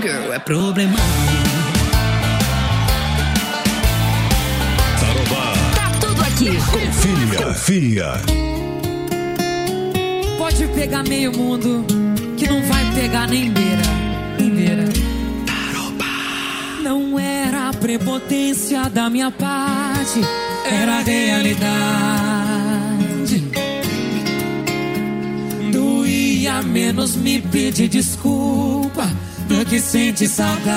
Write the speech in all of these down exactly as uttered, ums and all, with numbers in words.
girl é problemão. Tá tudo aqui. Confia, confia. Pode pegar meio mundo, que não vai pegar nem beira, nem beira. Não era a prepotência da minha parte, era a realidade. Doía menos me pedir desculpa do que sente saudade.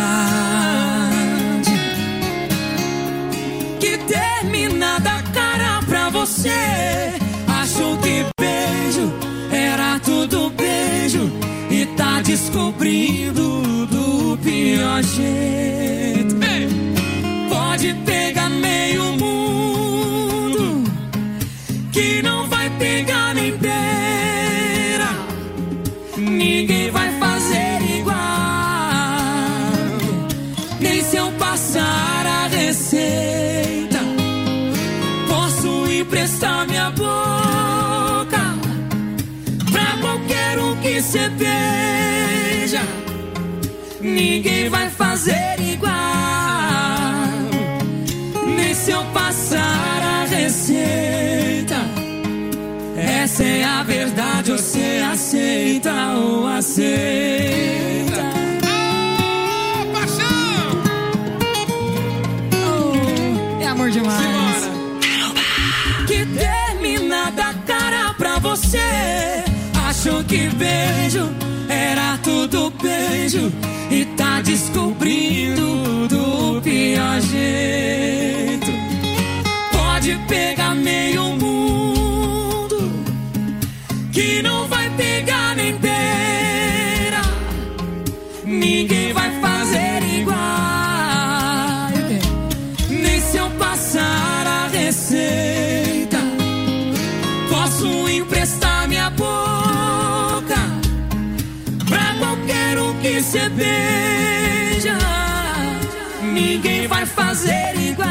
Que termina da cara pra você, acho que beijo era tudo beijo e tá descobrindo do pior jeito. Ei! Pode pegar meio mundo, que não vai pegar nem beira. Ninguém vai fazer igual, nem se eu passar a receita. Posso emprestar minha boca pra qualquer um que cê beija. Ninguém vai fazer igual, nem se eu passar a receita. Essa é a verdade, você aceita ou aceita? Oh, paixão! Oh, é amor demais. Simbora. Que termina da cara pra você, acho que beijo era tudo beijo e tá descobrindo do pior jeito. Pode pegar meio mundo, que não vai pegar nem beira. Ninguém vai fazer igual, nem se eu passar a receita. Posso emprestar minha boca pra qualquer um que cê beija. Ninguém vai fazer igual,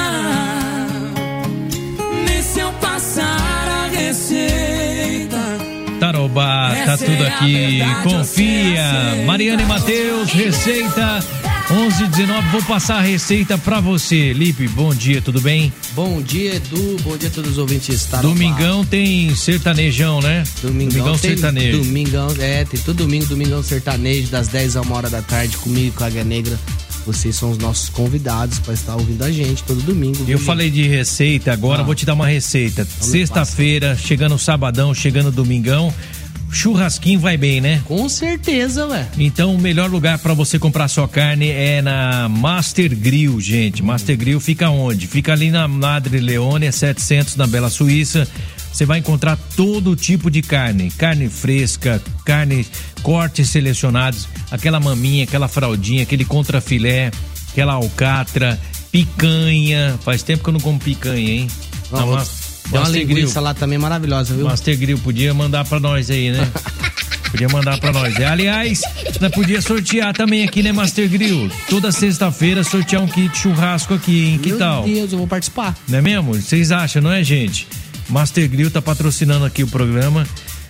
nem se eu passar a receita. Tarobá, tá tudo aqui, confia. Mariana e Matheus, receita onze e dezenove, vou passar a receita pra você. Lipe, bom dia, tudo bem? Bom dia, Edu, bom dia a todos os ouvintes. Tarobá. Domingão tem sertanejão, né? Domingão, Domingão tem, sertanejo. Domingão, é, tem todo domingo, Domingão sertanejo, das dez a uma hora da tarde, comigo e com a Águia Negra. Vocês são os nossos convidados para estar ouvindo a gente todo domingo. Eu viu, falei de receita, agora Ah. vou te dar uma receita. Sexta-feira, chegando sabadão, chegando domingão, churrasquinho vai bem, né? Com certeza, ué. Então, o melhor lugar para você comprar sua carne é na Master Grill, gente. Master Grill fica onde? Fica ali na Madre Leônia, setecentos, na Bela Suíça. Você vai encontrar todo tipo de carne, carne fresca, carne, cortes selecionados, aquela maminha, aquela fraldinha, aquele contrafilé, aquela alcatra, picanha. Faz tempo que eu não como picanha, hein? Não, Na Mas, tem uma Master linguiça Grill. lá também maravilhosa, viu? Master Grill, podia mandar pra nós aí, né? Podia mandar pra nós. É, aliás, nós podia sortear também aqui, né, Master Grill? Toda sexta-feira sortear um kit churrasco aqui, hein? Que Meu tal? Meu Deus, eu vou participar. Não é mesmo? Vocês acham, não é, gente? Master Grill tá patrocinando aqui o programa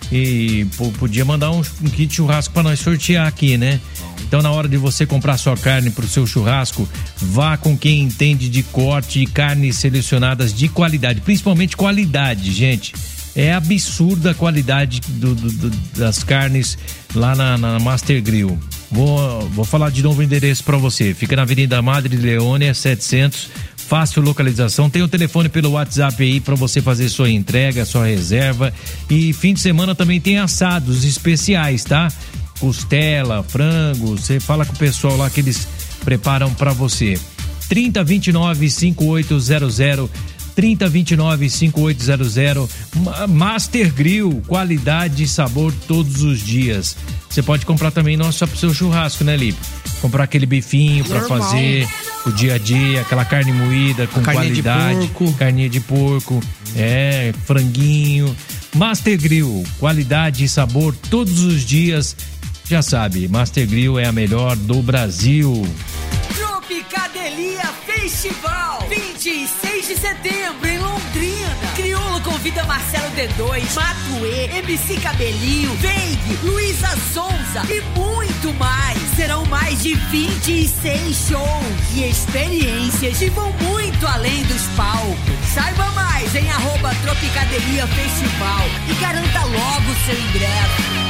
e pô, podia mandar um, um kit churrasco pra nós sortear aqui, né? Então, na hora de você comprar sua carne pro seu churrasco, vá com quem entende de corte e carnes selecionadas de qualidade, principalmente qualidade, gente. É absurda a qualidade do, do, do, das carnes lá na, na Master Grill. Vou, vou falar de novo o endereço para você. Fica na Avenida Madre Leônia, setecentos, fácil localização. Tem o telefone pelo WhatsApp aí para você fazer sua entrega, sua reserva. E fim de semana também tem assados especiais, tá? Costela, frango, você fala com o pessoal lá que eles preparam para você. trinta, vinte e nove, cinquenta e oito zero zero, trinta, vinte e nove, cinquenta e oito zero zero. Master Grill, qualidade e sabor todos os dias. Você pode comprar também não só pro seu churrasco, né, Lipe? Comprar aquele bifinho para fazer o dia a dia, aquela carne moída com Carninha qualidade, de porco. carninha de porco, é, franguinho. Master Grill, qualidade e sabor todos os dias. Já sabe, Master Grill é a melhor do Brasil. Tropicadelia Festival vinte vinte e seis de setembro, em Londrina. Criolo convida Marcelo D dois, Matuê, M C Cabelinho, Veig, Luísa Sonza e muito mais. Serão mais de vinte e seis shows e experiências que vão muito além dos palcos. Saiba mais em arroba Tropicaderia Festival e garanta logo seu ingresso.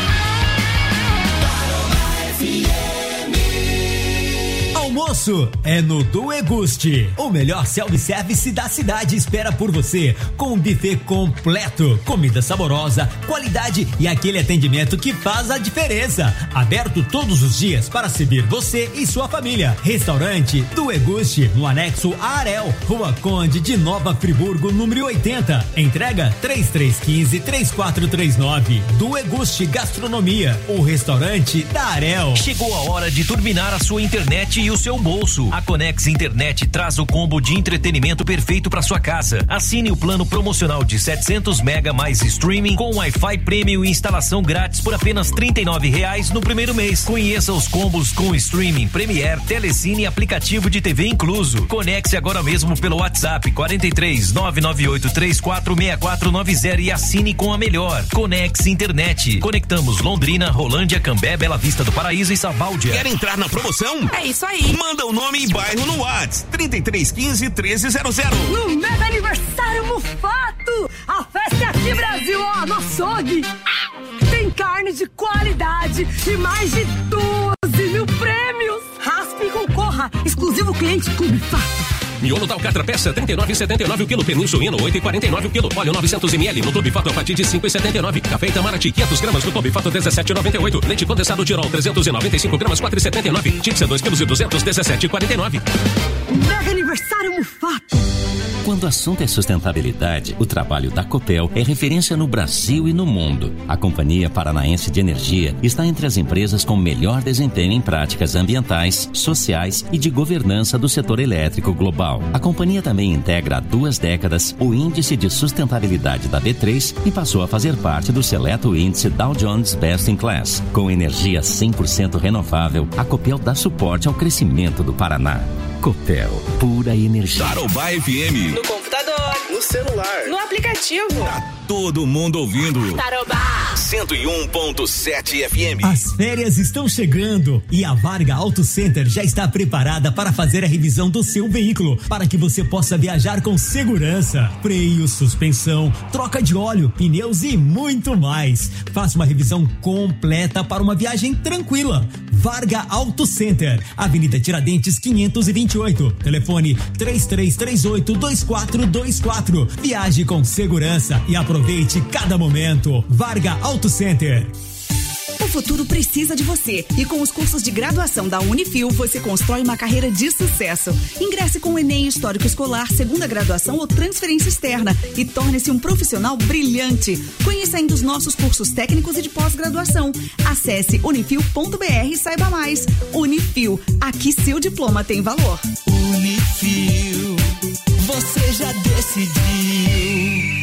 Almoço é no Do Eguste. O melhor self-service da cidade espera por você, com um buffet completo, comida saborosa, qualidade e aquele atendimento que faz a diferença. Aberto todos os dias para servir você e sua família. Restaurante Do Eguste, no anexo Arel, Rua Conde de Nova Friburgo, número oitenta. Entrega três três um cinco, três quatro três nove. Do Eguste Gastronomia, o restaurante da Arel. Chegou a hora de turbinar a sua internet e o seu bolso. A Conex Internet traz o combo de entretenimento perfeito para sua casa. Assine o plano promocional de setecentos mega mais streaming com Wi-Fi Premium e instalação grátis por apenas trinta e nove reais no primeiro mês. Conheça os combos com streaming, Premiere, Telecine e aplicativo de T V incluso. Conecte agora mesmo pelo WhatsApp quatro três nove nove oito três quatro seis quatro nove zero e assine com a melhor. Conex Internet. Conectamos Londrina, Rolândia, Cambé, Bela Vista do Paraíso e Sabáudia. Quer entrar na promoção? É isso aí. Manda o nome e bairro no WhatsApp trinta e três quinze, treze zero zero. No mega aniversário Mufato, a festa é aqui, Brasil, ó, no açougue. Tem carne de qualidade e mais de doze mil prêmios. Raspe e concorra, exclusivo cliente Clube Fato. Miolo da Alcatra peça trinta e nove e setenta e nove o quilo. Pernil suíno oito e quarenta e nove o quilo. Óleo novecentos mililitros no Clube Fato a partir de cinco e setenta e nove. Café Itamaraty quinhentos gramas no Clube Fato dezessete e noventa e oito. Leite condensado Tirol trezentos e noventa e cinco gramas quatro e setenta e nove. Tíxia dois quilos e duzentos dezessete e quarenta e nove. Mega aniversário Mufato. Quando o assunto é sustentabilidade, o trabalho da Copel é referência no Brasil e no mundo. A Companhia Paranaense de Energia está entre as empresas com melhor desempenho em práticas ambientais, sociais e de governança do setor elétrico global. A companhia também integra há duas décadas o Índice de Sustentabilidade da B três e passou a fazer parte do seleto índice Dow Jones Best in Class. Com energia cem por cento renovável, a Copel dá suporte ao crescimento do Paraná. Copel, pura energia. Tarobá F M. No computador, no celular, no aplicativo. Tá todo mundo ouvindo. Tarobá cento e um ponto sete F M. As férias estão chegando e a Varga Auto Center já está preparada para fazer a revisão do seu veículo, para que você possa viajar com segurança. Freio, suspensão, troca de óleo, pneus e muito mais. Faça uma revisão completa para uma viagem tranquila. Varga Auto Center, Avenida Tiradentes quinhentos e vinte e oito. Telefone três três três oito, dois quatro dois quatro. Viaje com segurança e aproveite cada momento. Varga Auto Center. O futuro precisa de você e com os cursos de graduação da Unifil você constrói uma carreira de sucesso. Ingresse com o Enem Histórico Escolar, segunda graduação ou transferência externa e torne-se um profissional brilhante. Conheça ainda os nossos cursos técnicos e de pós-graduação. Acesse unifil ponto br e saiba mais. Unifil, aqui seu diploma tem valor. Unifil, você já decidiu.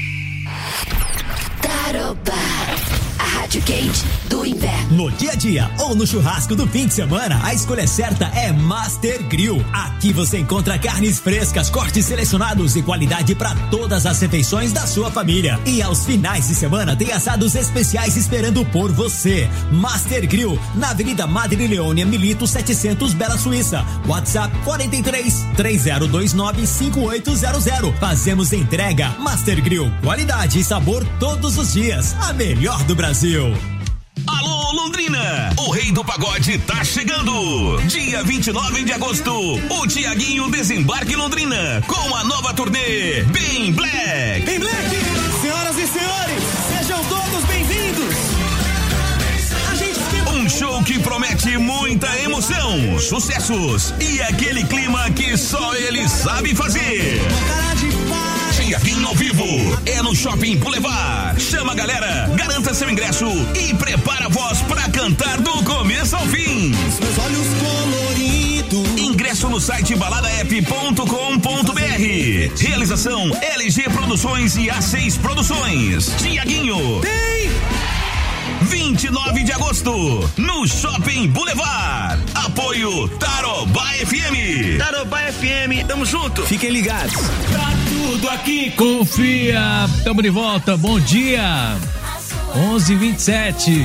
Tarobá, a rádio quente do inverno. No dia a dia ou no churrasco do fim de semana, a escolha certa é Master Grill. Aqui você encontra carnes frescas, cortes selecionados e qualidade para todas as refeições da sua família. E aos finais de semana tem assados especiais esperando por você. Master Grill, na Avenida Madre Leônia, Milito setecentos, Bela Suíça. WhatsApp quatro três, três zero dois nove, cinco oito zero zero. Fazemos entrega. Master Grill, qualidade e sabor todos os dias. A melhor do Brasil. Alô, Londrina! O Rei do Pagode tá chegando! Dia vinte e nove de agosto, o Tiaguinho desembarca em Londrina com a nova turnê Bem Black! Bem Black! Senhoras e senhores, sejam todos bem-vindos! A gente tem... Um show que promete muita emoção, sucessos e aquele clima que só ele sabe fazer. Tiaguinho ao vivo é no Shopping Boulevard. Chama a galera, garanta seu ingresso e prepara a voz pra cantar do começo ao fim. Meus olhos coloridos. Ingresso no site balada app ponto com ponto br. Realização L G Produções e A seis Produções. Tiaguinho. Tem! vinte e nove de agosto, no Shopping Boulevard. Apoio Apoio Tarobá F M. Tarobá F M, tamo junto. Fiquem ligados. Tá tudo aqui, confia. Tamo de volta, bom dia. onze e vinte e sete.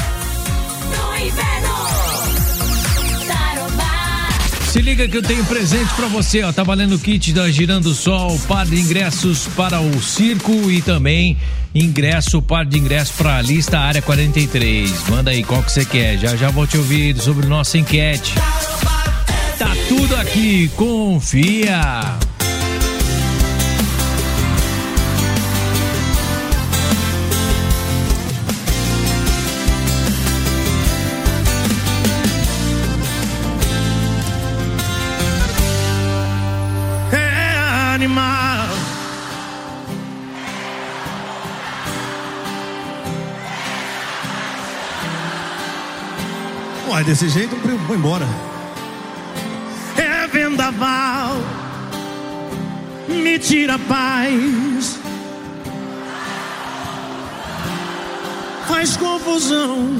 Se liga que eu tenho presente pra você, ó. Tá valendo o kit da Girando Sol, par de ingressos para o circo e também ingresso, par de ingressos para a lista Área quarenta e três. Manda aí qual que você quer. Já já vou te ouvir sobre nossa enquete. Tá tudo aqui, confia. Animal. Uai, desse jeito eu vou embora. É vendaval, me tira a paz, faz confusão,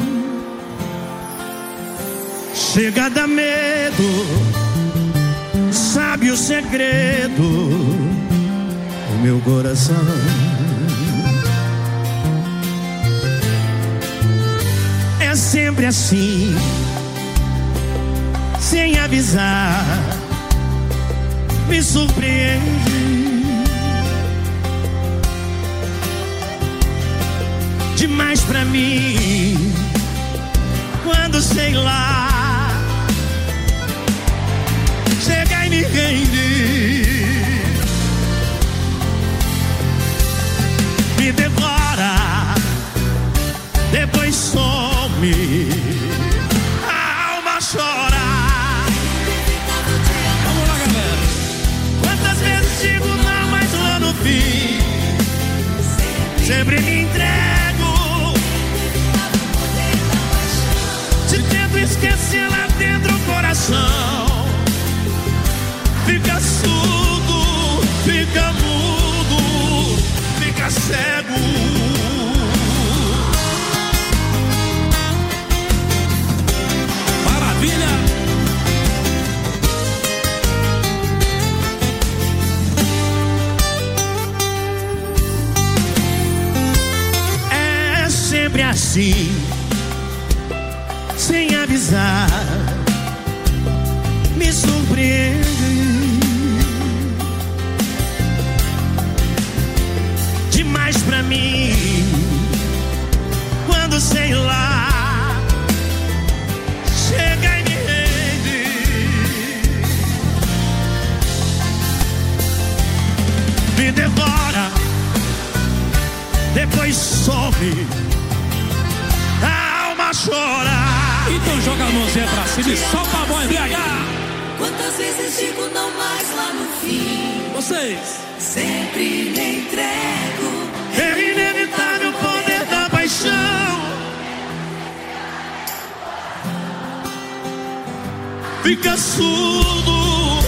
chega a dar medo. Sabe o segredo do meu coração. É sempre assim, sem avisar, me surpreende. Demais pra mim, quando sei lá chega e me rende, me devora, depois some, a alma chora. Vamos lá, galera. Quantas vezes digo não, mas lá no fim sempre me entrego. Se tento esquecer lá dentro o coração fica surdo, fica mudo, fica cego. Maravilha! É sempre assim, sem avisar, me surpreende. Demais pra mim, quando sei lá chega e me rende, me devora, depois some, a alma chora. Então joga a mãozinha pra cima e solta a voz, B H. Quantas vezes digo não mais lá no fim? Vocês sempre me entrego. É inevitável o poder da paixão. Fica surdo.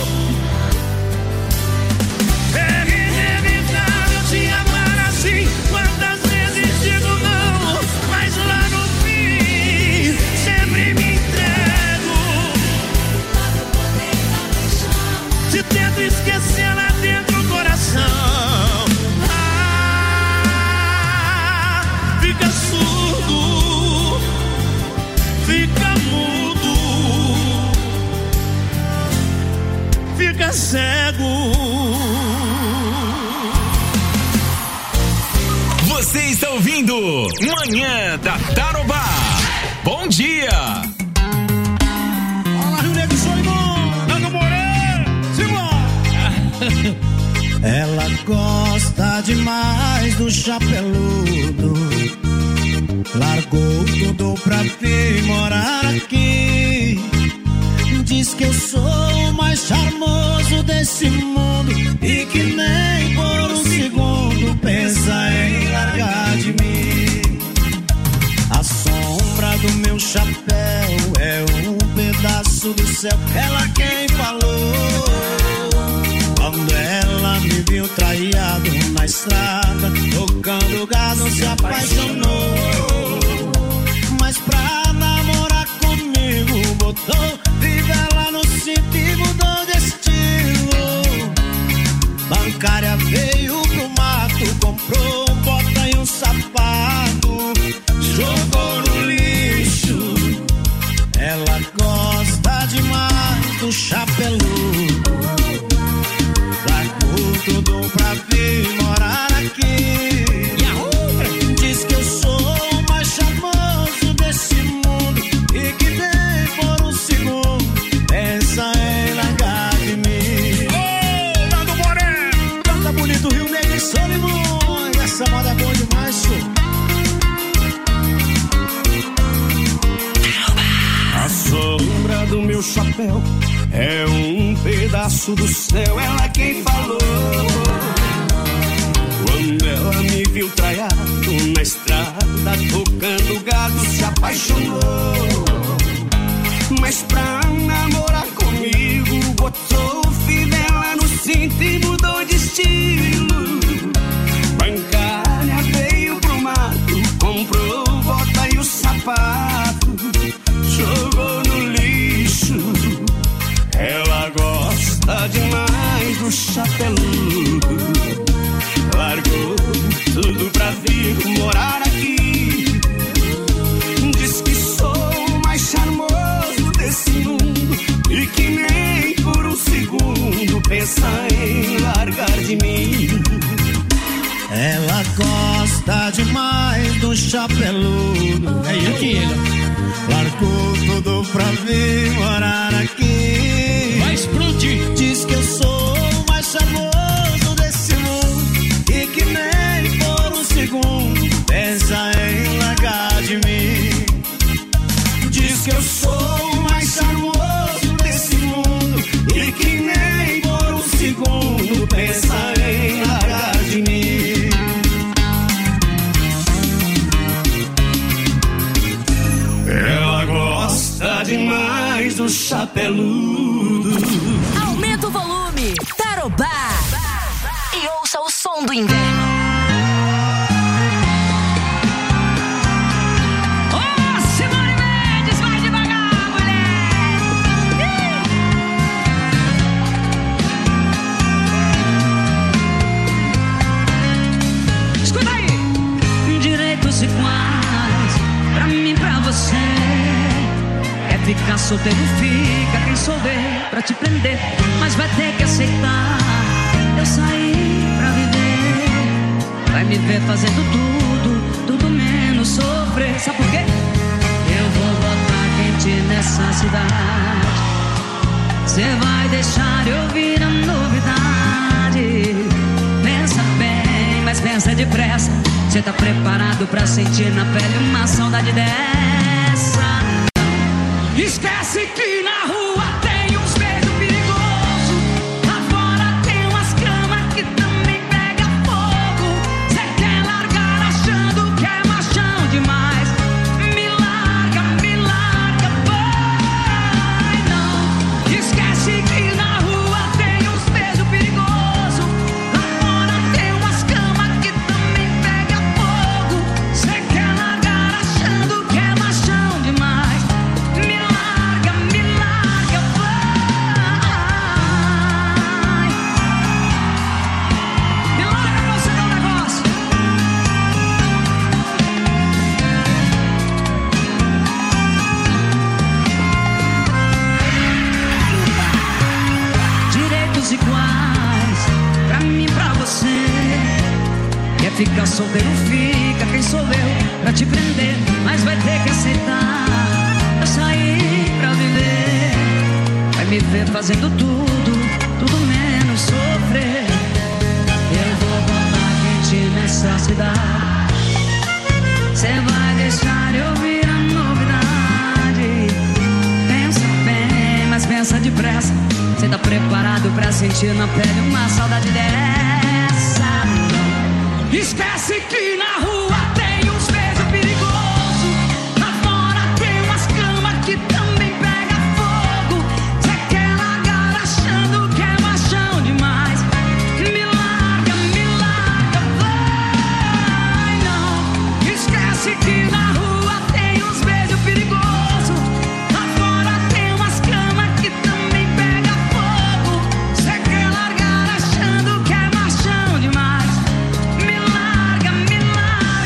É inevitável te amar assim. Quantas vezes digo não, mas lá no fim sempre me entrego. Se tento esquecer lá dentro do coração, ah, fica surdo, fica mudo, fica cego. Você está ouvindo Manhã da Tarobá. Bom dia. Olá, Rio Negro, Solimão, Nando Moreira, Simão. Ela gosta demais do chapeludo, largou tudo pra vir morar aqui. Diz que eu sou o mais charmoso desse mundo e que nem por um segundo pensa em largar de mim. A sombra do meu chapéu é um pedaço do céu, ela quem falou. Quando ela me viu traído na estrada, tocando gado, se apaixonou. Mas pra namorar comigo botou viver Ela gosta demais do chapeludo. Largou tudo pra vir morar aqui. E a outra diz que eu sou o mais charmoso desse mundo e que nem por um segundo pensa em largar de mim. Ô, Nando Moreno! Canta bonito, Rio Negro e Solimões. Essa moda é boa demais, senhor. A sombra do meu chapéu é um pedaço do céu, ela quem falou. Quando ela me viu traiado na estrada, tocando gado, se apaixonou. Mas pra namorar comigo, botou fivela no cinto e mudou de estilo. Bancária veio pro mato, comprou bota e o sapato, jogou no lixo. Ela gosta demais do chapeludo. Largou tudo pra vir morar aqui. Diz que sou o mais charmoso desse mundo e que nem por um segundo pensa em largar de mim. Ela gosta demais do chapeludo. É ele que ele. Largou tudo pra vir morar aqui. Vai explodir. Diz que eu sou o mais charmoso desse mundo e que nem por um segundo pensa em largar de mim. Diz que eu sou o mais charmoso desse mundo e que nem por um segundo pensa em largar de mim. Ela gosta demais do chapeludo. Aumenta o volume, Tarobá, e ouça o som do inverno. Iguais, pra mim, pra você. Quer ficar solteiro, fica. Quem souber pra te prender, mas vai ter que aceitar. Eu saí pra viver. Vai me ver fazendo tudo, tudo menos sofrer. Sabe por quê? Eu vou botar quente nessa cidade. Cê vai deixar eu ouvir a novidade. Pensa bem, mas pensa depressa. Cê tá preparado pra sentir na pele uma saudade dessa? Esquece que na rua tem uns beijos perigosos. Lá fora tem umas camas que também pega fogo. Cê quer largar achando que é machão demais. Me larga, me larga, vai não. Esquece que na rua tem uns beijos perigosos. Lá fora tem umas camas que também pega fogo. Cê quer largar achando que é machão demais. Me larga, me larga, vai. Me larga pra você ver um negócio. Direitos iguais, pra mim, pra você. Quer ficar solteiro, fica. Quem sou eu pra te prender, mas vai ter que aceitar. Eu saí pra viver. Vai me ver fazendo tudo, tudo menos sofrer. Eu vou botar quente nessa cidade. Cê vai deixar eu ouvir a novidade. Pensa bem, mas pensa depressa. Cê tá preparado pra sentir na pele uma saudade dessa? Esquece que na rua tem uns beijos perigosos. Lá fora tem umas camas que também pega fogo. Cê quer largar achando que é machão demais. Me larga, me larga, vai não. Esquece que na rua tem uns beijos perigosos. Lá fora tem umas camas que também pega fogo. Cê quer largar achando que é machão demais. Me larga, me larga.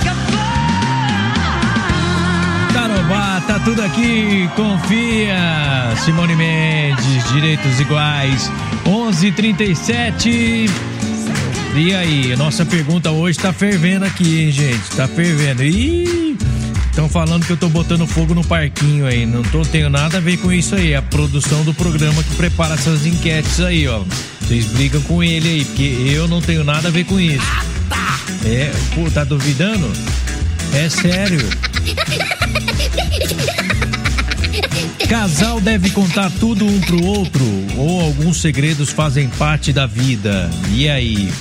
confia. Simone Mendes, direitos iguais. onze e trinta e sete. E aí, nossa pergunta hoje tá fervendo aqui, hein, gente? Tá fervendo. Ih, estão falando que eu tô botando fogo no parquinho aí. Não tô, tenho nada a ver com isso aí. A produção do programa que prepara essas enquetes aí, ó. Vocês brigam com ele aí, porque eu não tenho nada a ver com isso. É, pô, tá duvidando? É sério. Casal deve contar tudo um pro outro ou alguns segredos fazem parte da vida? E aí?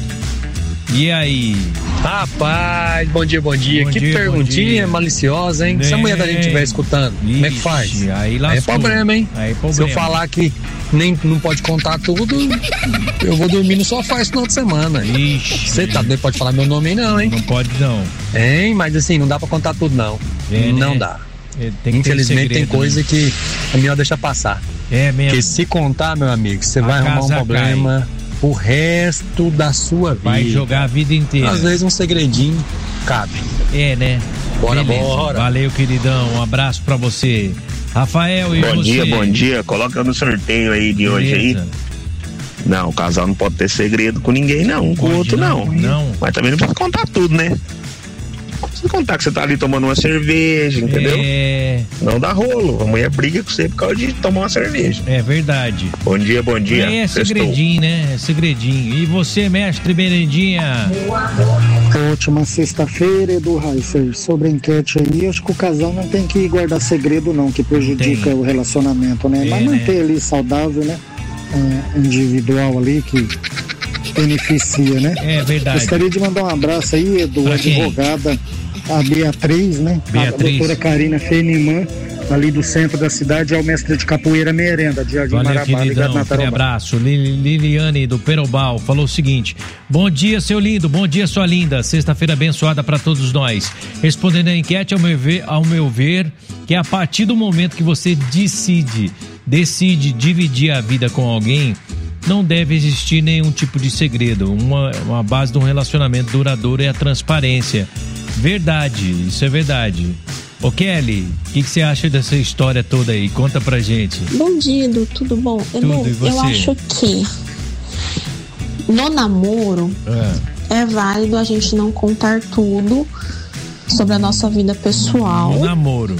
E aí? Rapaz, bom dia, bom dia. Bom que dia, perguntinha dia. maliciosa, hein? Se a mulher da gente estiver escutando, Ixi, como é que faz? Aí, aí é lascou. problema, hein? Aí é problema. Se eu falar que nem não pode contar tudo, eu vou dormir no sofá esse final de semana. Você tá doido? Pode falar meu nome aí não, hein? Não pode não. Hein? Mas assim, não dá pra contar tudo não. É, não né? dá. É, tem Infelizmente segredo, tem coisa né? que é melhor deixar passar. É mesmo. Porque se contar, meu amigo, você A vai arrumar um casa problema cai. o resto da sua vida. Vai jogar a vida inteira. Às vezes um segredinho cabe. É, né? Bora, Beleza. bora. Valeu, queridão. Um abraço pra você. Rafael, e bom você? dia, bom dia. Coloca no sorteio aí de Beleza. hoje aí. Não, o casal não pode ter segredo com ninguém, não. Com o outro, não. Não. Mas também não precisa contar tudo, né? Precisa contar que você tá ali tomando uma cerveja, entendeu? É. Não dá rolo. A mulher briga com você por causa de tomar uma cerveja. É verdade. Bom dia, bom dia. É, é Sextou. segredinho, né? É segredinho. E você, mestre Benedinha? Última sexta-feira, Edu Reiser, sobre a enquete aí, acho que o casal não tem que guardar segredo não, que prejudica o relacionamento, né? É, Mas manter né? ali saudável, né? Um individual ali que beneficia, né? É verdade. Gostaria de mandar um abraço aí, Edu, Pra quem? advogada, a Beatriz, né? Beatriz. A doutora Karina Fenimã, ali do centro da cidade, é o mestre de capoeira Merenda, de Jardim Valeu, Marabá, ligado queridão, na aquele Tarobá. abraço. Lili- Liliane do Perobal falou o seguinte: bom dia, seu lindo, bom dia, sua linda. Sexta-feira abençoada para todos nós. Respondendo a enquete, ao meu ver, ao meu ver, que a partir do momento que você decide, decide dividir a vida com alguém, não deve existir nenhum tipo de segredo. Uma, uma base de um relacionamento duradouro é a transparência. Verdade, isso é verdade. Ô Kelly, o que, que você acha dessa história toda aí? Conta pra gente. Bom dia, Edu, tudo bom? Tudo, Edu, e você? eu acho que no namoro É. é válido a gente não contar tudo sobre a nossa vida pessoal, No namoro.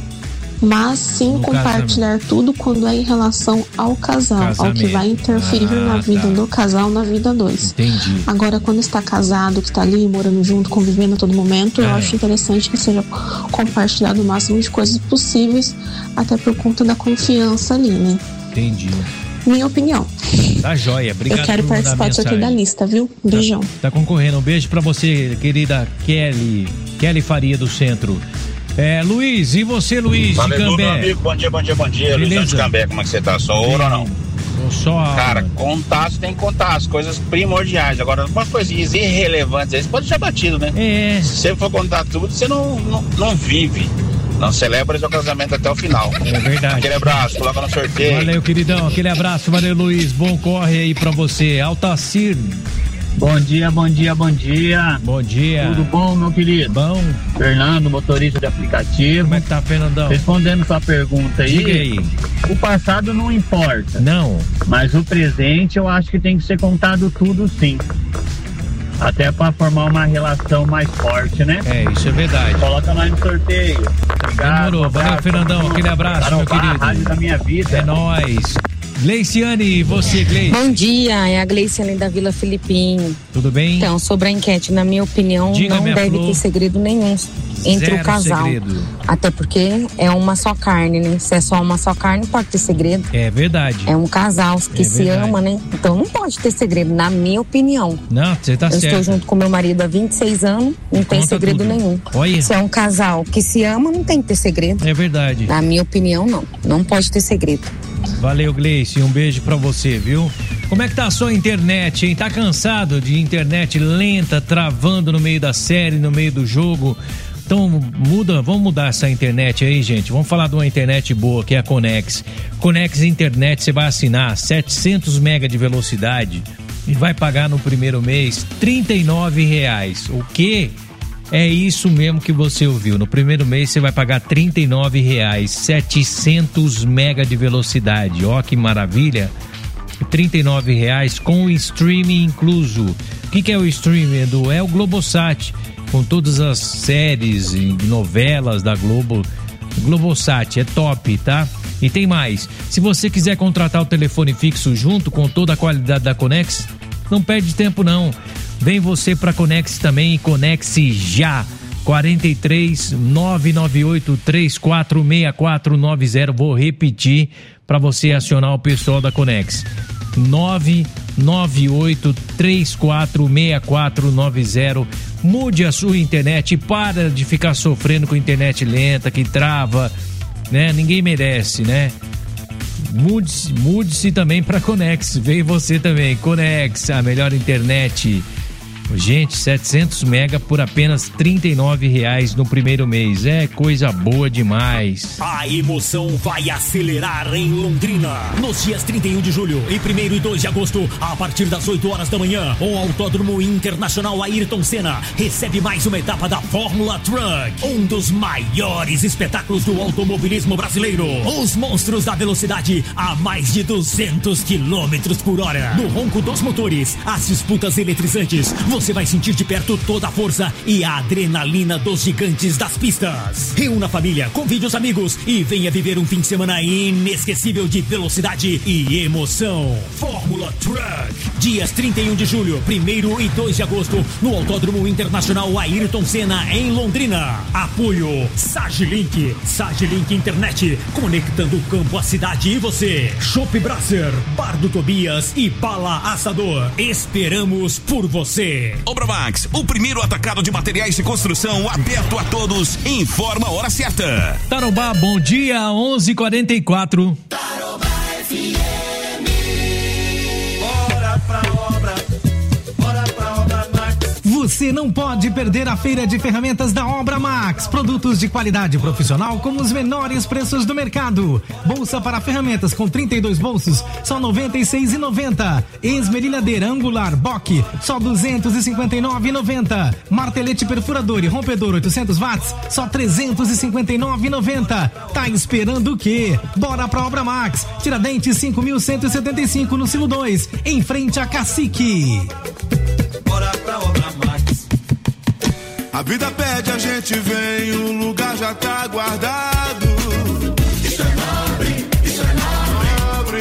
mas sim No compartilhar tudo quando é em relação ao casal, ao que Casamento. vai interferir Ah, na vida tá. do casal, na vida dois. Entendi. Agora, quando está casado, que está ali morando junto, convivendo a todo momento, É. eu acho interessante que seja compartilhado o máximo de coisas possíveis, até por conta da confiança ali, né? Entendi. Minha opinião. Tá joia. Obrigado Eu quero por mandar participar do sorteio da mensagem. lista, viu? Beijão. Tá concorrendo. Um beijo pra você, querida Kelly. Kelly Faria do Centro. É, Luiz, e você, Luiz, Valeu, de meu Cambé? amigo. Bom dia, bom dia, bom dia. Beleza? Luizão de Cambé, como é que você tá? Só ouro ou não? Só a... Cara, contar, você tem que contar as coisas primordiais. Agora, algumas coisinhas irrelevantes aí, você pode deixar batido, né? É. Se você for contar tudo, você não, não, não vive. Não celebra seu casamento até o final. É verdade. Aquele abraço, coloca no sorteio. Valeu, queridão. Aquele abraço. Valeu, Luiz. Bom corre aí pra você. Altacir. Bom dia, bom dia, bom dia. Bom dia. Tudo bom, meu querido? Bom. Fernando, motorista de aplicativo. Como é que tá, Fernandão? Respondendo sua pergunta aí. Diga aí. O passado não importa. Não. Mas o presente eu acho que tem que ser contado tudo sim. Até para formar uma relação mais forte, né? É, isso é verdade. Coloca lá no sorteio. Obrigado. Demorou. Valeu, abraço. Fernandão. Aquele abraço, Tarobá, meu querido. Rádio da minha vida. É nóis. Gleiciane, e você, Gleice? Bom dia, é a Gleiciane da Vila Filipinho. Tudo bem? Então, sobre a enquete, na minha opinião, Diga, não minha deve flor. ter segredo nenhum entre Zero o casal. segredo. Até porque é uma só carne, né? Se é só uma só carne, não pode ter segredo. É verdade. É um casal que É se verdade. ama, né? Então não pode ter segredo, na minha opinião. Não, você tá Eu certo. estou junto com meu marido há vinte e seis anos, não tem Conta segredo tudo. nenhum. Olha. Se é um casal que se ama, não tem que ter segredo. É verdade. Na minha opinião, não. Não pode ter segredo. Valeu, Gleice. Um beijo pra você, viu? Como é que tá a sua internet, hein? Tá cansado de internet lenta, travando no meio da série, no meio do jogo? Então muda, vamos mudar essa internet aí, gente. Vamos falar de uma internet boa, que é a Conex. Conex Internet, você vai assinar setecentos mega de velocidade e vai pagar no primeiro mês trinta e nove reais. O quê? É isso mesmo que você ouviu. No primeiro mês você vai pagar trinta e nove reais, setecentos mega de velocidade. Ó que maravilha! trinta e nove reais com o streaming incluso. O que, que é o streaming, Edu? É o Globosat, com todas as séries e novelas da Globo. Globosat é top, tá? E tem mais. Se você quiser contratar o telefone fixo junto com toda a qualidade da Conex, não perde tempo não. Vem você pra Conex também e Conexe já. quarenta e três, nove nove oito, três quatro seis quatro nove zero. Vou repetir para você acionar o pessoal da Conex. nove nove oito, três quatro seis quatro nove zero. Mude a sua internet, para de ficar sofrendo com internet lenta, que trava, né? Ninguém merece, né? Mude-se, mude-se também para Conex. Vem você também, Conex, a melhor internet. Gente, setecentos mega por apenas trinta e nove reais no primeiro mês. É coisa boa demais. A emoção vai acelerar em Londrina. Nos dias trinta e um de julho e primeiro e dois de agosto, a partir das oito horas da manhã, o Autódromo Internacional Ayrton Senna recebe mais uma etapa da Fórmula Truck. Um dos maiores espetáculos do automobilismo brasileiro. Os monstros da velocidade a mais de duzentos quilômetros por hora. No ronco dos motores, as disputas eletrizantes. Você vai sentir de perto toda a força e a adrenalina dos gigantes das pistas. Reúna a família, convide os amigos e venha viver um fim de semana inesquecível de velocidade e emoção. Fórmula Truck. Dias trinta e um de julho, primeiro e dois de agosto, no Autódromo Internacional Ayrton Senna, em Londrina. Apoio Sagilink. Sagilink Internet, conectando o campo, a cidade e você. Chopp Brasser, Bar do Tobias e Bala Assador. Esperamos por você. Obramax, o primeiro atacado de materiais de construção aberto a todos. Informa a hora certa. Tarobá, bom dia, onze e quarenta e quatro. Tarobá F M. Bora pra obra, bora pra obra Max. Você não pode perder a feira de ferramentas da Obra Max. Produtos de qualidade profissional com os menores preços do mercado. Bolsa para ferramentas com trinta e dois bolsos, só noventa e seis reais e noventa centavos. Esmerilhadeira angular Bock, só duzentos e cinquenta e nove reais e noventa centavos. Martelete perfurador e rompedor oitocentos watts, só trezentos e cinquenta e nove reais e noventa centavos. Tá esperando o quê? Bora pra Obra Max. Tiradentes cinco mil cento e setenta e cinco no Silo dois, em frente a Cacique. Bora pra obra Max. A vida pede, a gente vem, o lugar já tá guardado. Isso é nobre, isso é nobre.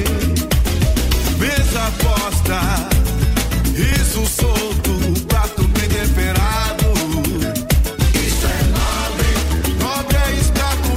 Mesa posta, riso solto, prato bem temperado. Isso é nobre, nobre é estar com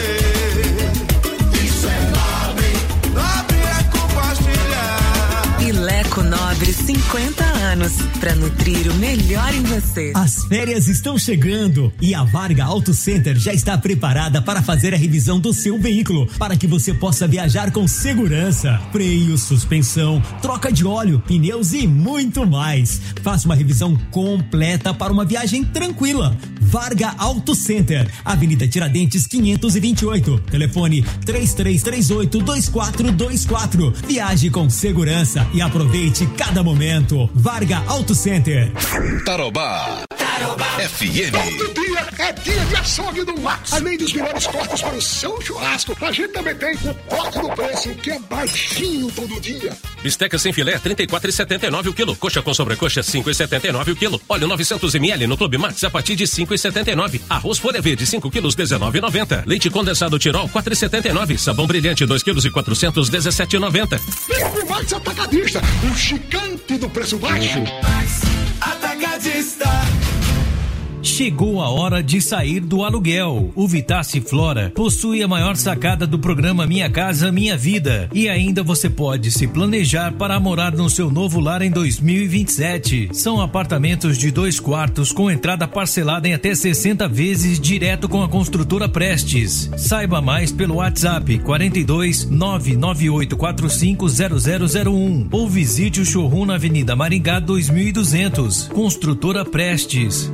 você. Isso é nobre, nobre é compartilhar. Pileco Nobre, cinquenta anos, pra nutrir o melhor em você. As férias estão chegando e a Varga Auto Center já está preparada para fazer a revisão do seu veículo, para que você possa viajar com segurança. Freio, suspensão, troca de óleo, pneus e muito mais. Faça uma revisão completa para uma viagem tranquila. Varga Auto Center, Avenida Tiradentes quinhentos e vinte e oito, telefone três três três oito, dois quatro dois quatro. Viaje com segurança e aproveite cada momento. Varga Auto Center. Tarobá. Tarobá F M. Todo dia é dia de açougue do Max. Além dos melhores cortes para o seu churrasco, a gente também tem o corte do preço, que é baixinho todo dia. Bisteca sem filé, trinta e quatro reais e setenta e nove centavos o quilo. Coxa com sobrecoxa, cinco reais e setenta e nove centavos o quilo. Óleo novecentos mililitros no Clube Max a partir de cinco reais e setenta e nove centavos. Arroz folha verde, cinco quilos, dezenove reais e noventa centavos. Leite condensado Tirol, quatro reais e setenta e nove centavos. Sabão brilhante, dois quilos e quatrocentos, dezessete reais e noventa centavos. Clube Max Atacadista, o gigante do preço baixo. Max Atacadista. Chegou a hora de sair do aluguel. O Vitace Flora possui a maior sacada do programa Minha Casa Minha Vida. E ainda você pode se planejar para morar no seu novo lar em dois mil e vinte e sete. São apartamentos de dois quartos com entrada parcelada em até sessenta vezes direto com a construtora Prestes. Saiba mais pelo WhatsApp quarenta e dois, nove nove oito quatro cinco zero zero zero um ou visite o showroom na Avenida Maringá dois mil e duzentos. Construtora Prestes.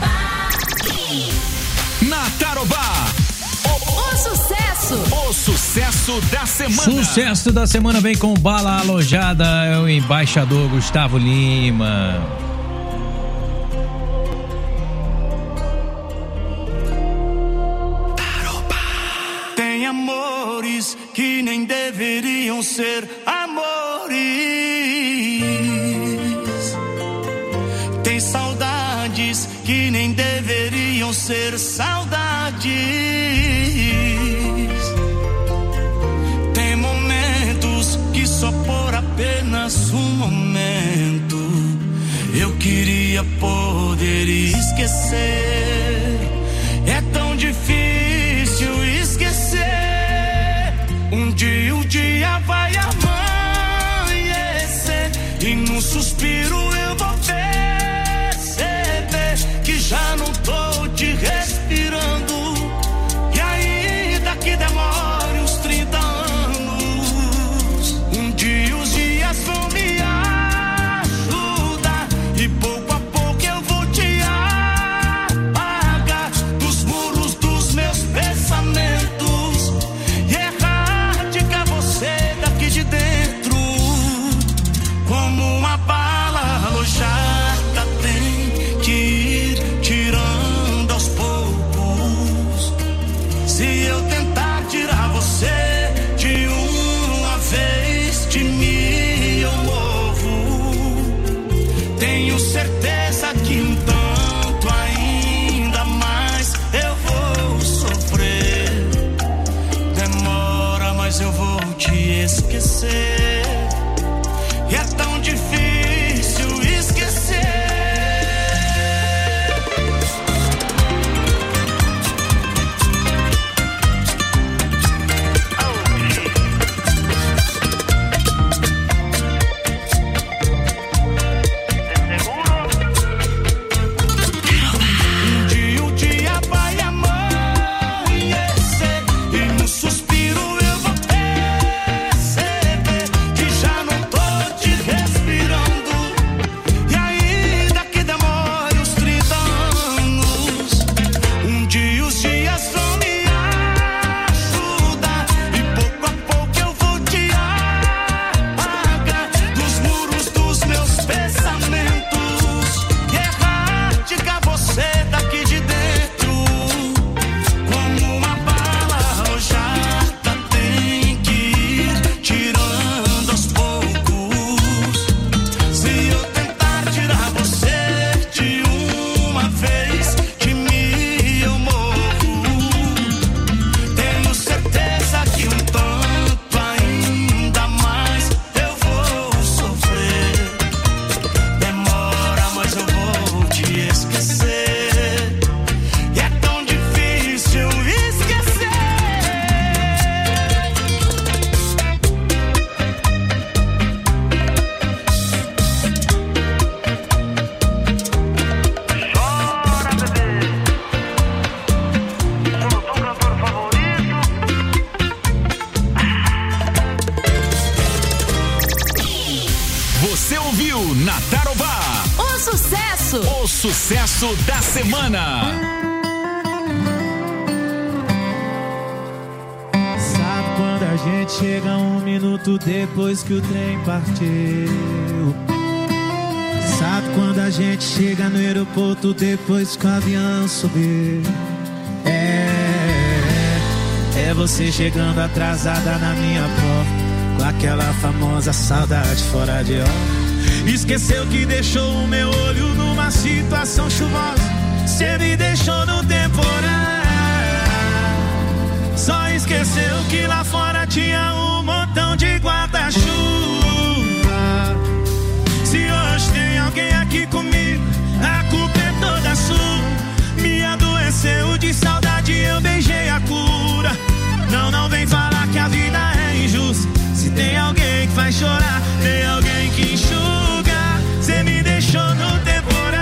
Na Tarobá, o, o sucesso, o sucesso sucesso da semana. Sucesso da semana vem com Bala Alojada, é o embaixador Gustavo Lima. Tem amores que nem deveriam ser amores. Tem saudades que nem deveriam ser saudades. Tem momentos que só por apenas um momento eu queria poder esquecer. É tão difícil esquecer. Um dia o dia vai amanhecer e num suspiro eu vou perceber que já não tô te respirando. E ainda que demore uns trinta anos, um dia os dias vão me ajudar e pouco a pouco eu vou te apagar dos muros dos meus pensamentos e erradicar você daqui de dentro. Como uma bala alojada tem que ir tirando aos poucos. Se eu tentar tirar você de uma vez, de mim eu morro. Tenho certeza que um tanto ainda mais eu vou sofrer. Demora, mas eu vou te esquecer. E é tão difícil esquecer. Um dia o dia vai amanhecer e no suspiro eu vou perceber que já não tô te respirando. E ainda que demore uns trinta anos, um dia os dias vão me ajudar e pouco a pouco eu vou te apagar dos muros dos meus pensamentos e erradicar você daqui de dentro. Como uma bala alojada tem que ir tirando aos poucos. Se eu tentar tirar você de uma vez, de mim eu morro. Tenho certeza que um tanto ainda mais eu vou sofrer. Demora, mas eu vou te esquecer. E é tão difícil esquecer. Chora, bebê. Como teu cantor favorito. Você ouviu na Tarobá O sucesso. o sucesso da semana. Sabe quando a gente chega um minuto depois que o trem partiu? Sabe quando a gente chega no aeroporto depois que o avião subiu? É, é você chegando atrasada na minha porta, com aquela famosa saudade fora de hora. Esqueceu que deixou o meu olho numa situação chuvosa. Cê me deixou no temporal. Só esqueceu que lá fora tinha um montão de guarda-chuva. Se hoje tem alguém aqui comigo, a culpa é toda sua. Me adoeceu de saudade, eu beijei a cura. Não, não vem falar que a vida é injusta. Se tem alguém que faz chorar, tem alguém que enxuga. Cê me deixou no temporal.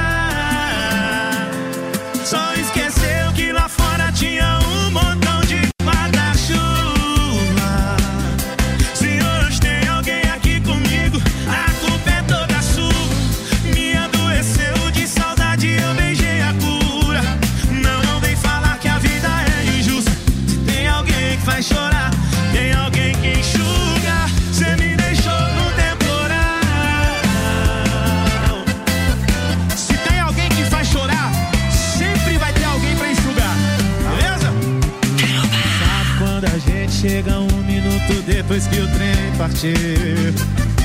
Só esqueceu que lá fora tinha um montão de guarda-chuva. depois que o trem partiu.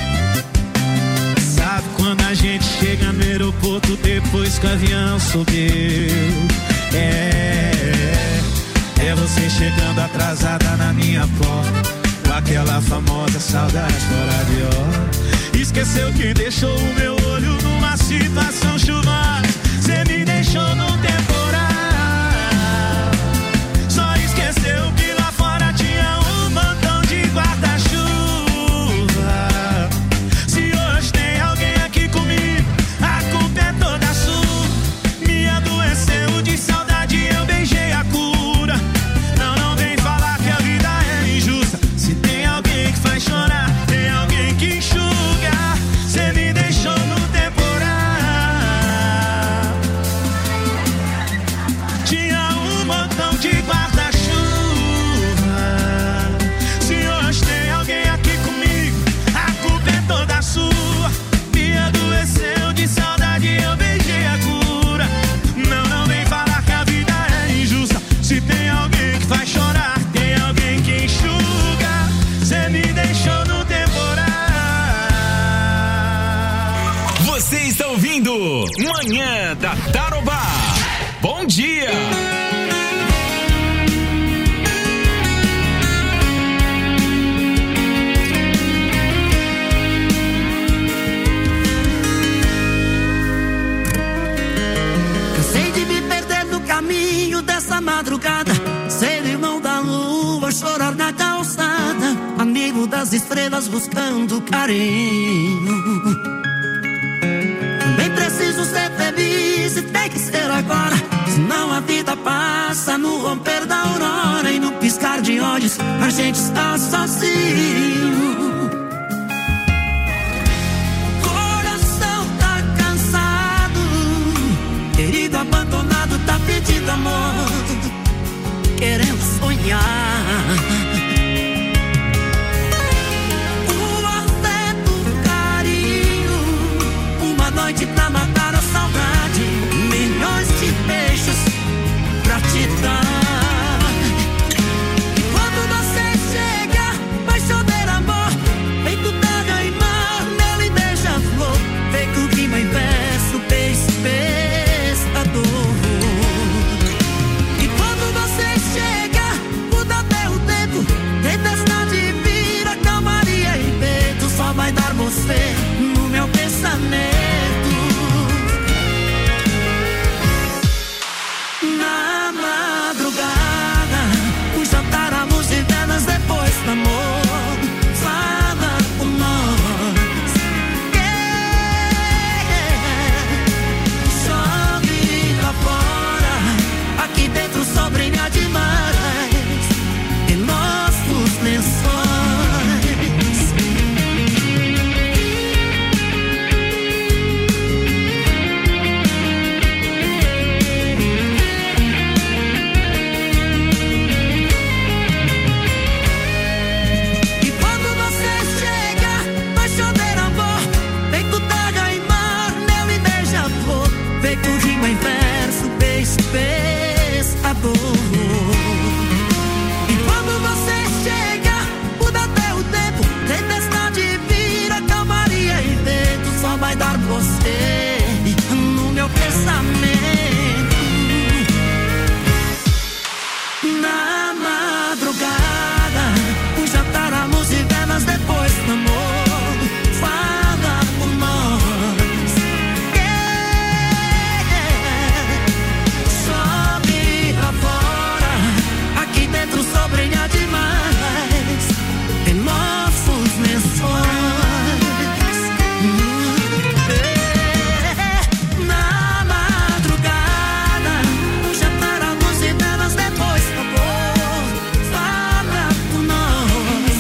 Sabe quando a gente chega no aeroporto depois que o avião subiu? É, é você chegando atrasada na minha porta, com aquela famosa saudade fora de hora. Esqueceu que deixou o meu olho numa situação chuvosa. Cê me deixou no temporal. Só esqueceu que lá fora tinha um montão de guarda-chuva. Se hoje tem alguém aqui comigo, a culpa é toda sua. Me adoeceu de saudade, eu beijei a cura. Não, não vem falar que a vida é injusta. Se tem alguém que faz chorar, tem alguém que enxuga. Cê me deixou no temporal. Tinha um montão de guarda-chuva. Se hoje tem alguém aqui comigo, a culpa é toda sua. Me adoeceu de saudade, eu beijei a cura. Não, não vem falar que a vida é injusta. Se tem alguém que faz chorar, tem alguém que enxuga. Cê me deixou no temporal. Você está ouvindo Manhã da Tarobá. Bom dia! Cansei de me perder no caminho dessa madrugada, ser irmão da lua, chorar na calçada, amigo das estrelas buscando carinho. Também preciso ser feliz e tem que ser agora, senão a vida passa no romper da aurora e no piscar de olhos a gente está sozinho. Coração tá cansado, querido abandonado tá pedindo amor, querendo sonhar. Noite pra matar a saudade, milhões de beijos pra te dar. E quando você chega, vai chover amor, feito terra e mar, mel e beija-flor, feito rima em verso, beijo, pescador. E quando você chega, muda até o tempo, tempestade vira calmaria e peito, só vai dar você no meu pensamento. Na madrugada, o jantar, a luz de velas depois do amor. Fala com nós, yeah. Chove lá fora, aqui dentro só brilha demais em nossos lençóis. Rima em verso, beijo, pescador. E quando você chega, muda até o tempo, tempestade vira calmaria e vento, só vai dar você no meu pensamento. Na madrugada, o jantar, a luz de velas depois do amor. Fala com nós. Só brilha demais em nossos lençóis. Na madrugada, o jantar, a luz e velas depois do amor. Fala com nós,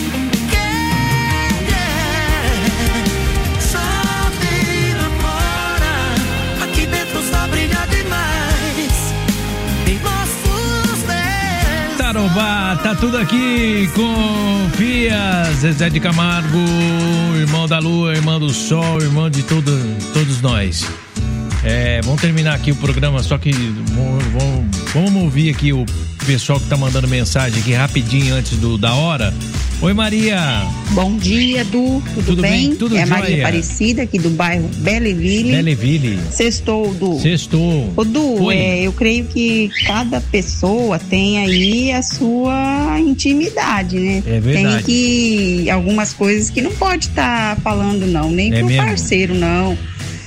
yeah, yeah. Chove lá fora, aqui dentro só brilha demais em nossos lençóis. Tarobá, tá tudo aqui com Pia, Zezé de Camargo, irmão da lua, irmão do sol, irmão de todo, todos nós. É, vamos terminar aqui o programa, só que vamos, vamos, vamos ouvir aqui o pessoal que tá mandando mensagem aqui rapidinho antes do, da hora. Oi, Maria. Bom dia, Du. Tudo, Tudo bem? bem? Tudo é a jóia. Maria Aparecida, aqui do bairro Belleville. Belleville. Sextou, Du. Sextou. Ô, Du, é, eu creio que cada pessoa tem aí a sua intimidade, né? É verdade. Tem que... algumas coisas que não pode estar tá falando, não. Nem é pro mesmo? parceiro, não.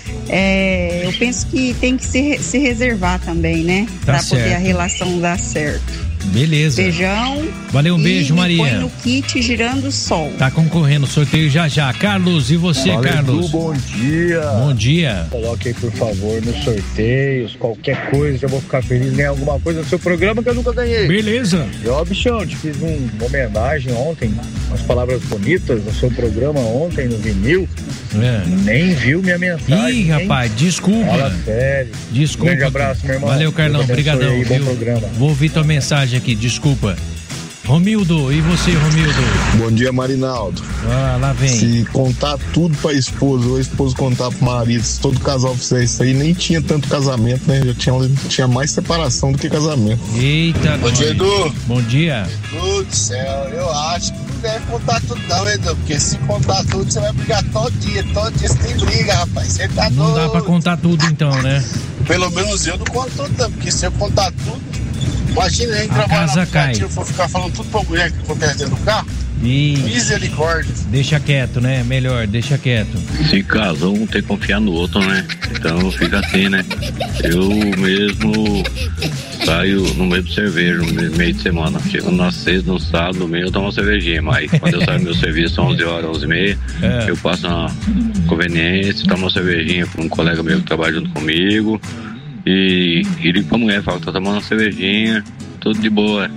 É, eu penso que tem que se, se reservar também, né? Tá pra poder certo. a relação dar certo. Beleza. Beijão. Valeu, um e beijo, me Maria. Põe no kit girando o sol. Tá concorrendo, sorteio já já. Carlos, e você, Fala, Carlos? Edu, bom dia. Bom dia. Coloque aí, por favor, nos sorteios, qualquer coisa, eu vou ficar feliz em ganhar alguma coisa no seu programa que eu nunca ganhei. Beleza. E ó, bichão, te fiz um, uma homenagem ontem, umas palavras bonitas no seu programa ontem, no vinil. É. Nem viu minha mensagem. Ih, rapaz, desculpa. Fala sério. Desculpa. Grande abraço, meu irmão. Valeu, Carlão, Deus abençoe brigadão, aí, bom viu? programa. Vou ouvir tua mensagem aqui, desculpa. Romildo, e você, Romildo? Bom dia, Marinaldo. Ah, lá vem. Se contar tudo pra esposa, ou a esposa contar pro marido, se todo casal fizer isso aí, nem tinha tanto casamento, né? Já tinha, tinha mais separação do que casamento. Eita, Bom dia, Edu. Bom dia. Deus do céu, eu acho que não deve contar tudo não, Edu, porque se contar tudo, você vai brigar todo dia, todo dia você tem briga, rapaz, você tá Não doido. dá pra contar tudo então, né? Pelo menos eu não conto tudo não, porque se eu contar tudo, imagina aí A trabalhar casa no aplicativo, cai. for ficar falando tudo pra mulher que acontece dentro do carro. E... Misericórdia. Deixa quieto, né? Melhor, deixa quieto. Se casou, um tem que confiar no outro, né? Então fica assim, né? Eu mesmo saio no meio do cerveja, no meio de semana. Chego na sexta, no sábado, no meio eu tomo uma cervejinha. Mas quando eu saio do meu serviço, onze horas, onze e meia, É. eu passo uma conveniência, tomo uma cervejinha com um colega meu que trabalha junto comigo. E, e ligo pra mulher, falo que tô tomando uma cervejinha, tudo de boa.